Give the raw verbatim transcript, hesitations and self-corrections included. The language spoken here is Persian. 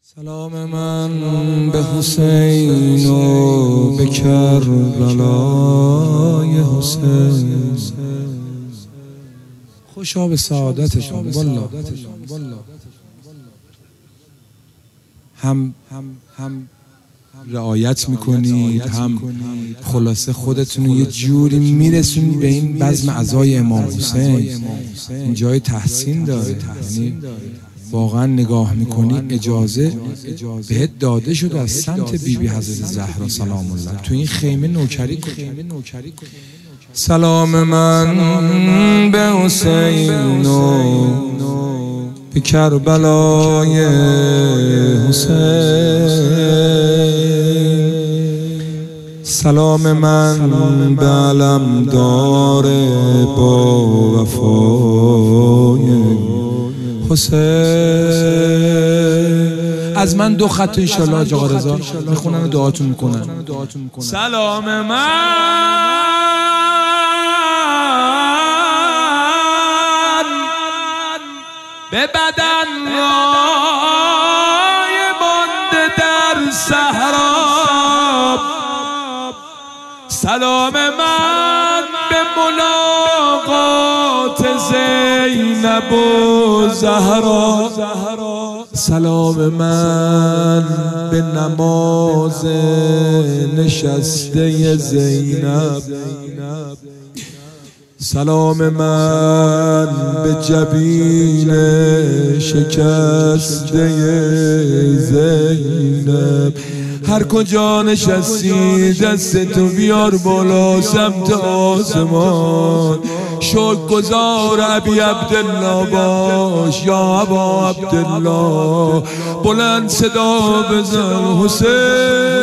سلام من به حسین و به کربلای حسین، خوشا به سعادتشون والله. هم هم رعایت میکنید، هم خلاصه خودتون یه جوری میرسونید به این بزم عزای امام حسین. این جای تحسین داره، یعنی واقعا نگاه میکنی اجازه بهت داده شد از سمت بیبی حضرت زهرا سلام الله تو این خیمه نوکری کنی. سلام من به حسین و به کربلای حسین، سلام من به علمدار با وفای حسین. از من دو خط انشالله حاج آقا رضا میخونن و دعاتون میکنن. سلام من به بدن رای مانده در صحرا، سلام من به ملاقات زینب و زهرا، سلام من به نماز نشسته زینب، سلام من به جبین شکسته زینب. هر کجا نشستی دستتو بیار بالا سمت آسمان، شکر گزار ابی عبدالله باش یا ابا عبدالله، بلند صدا بزن حسین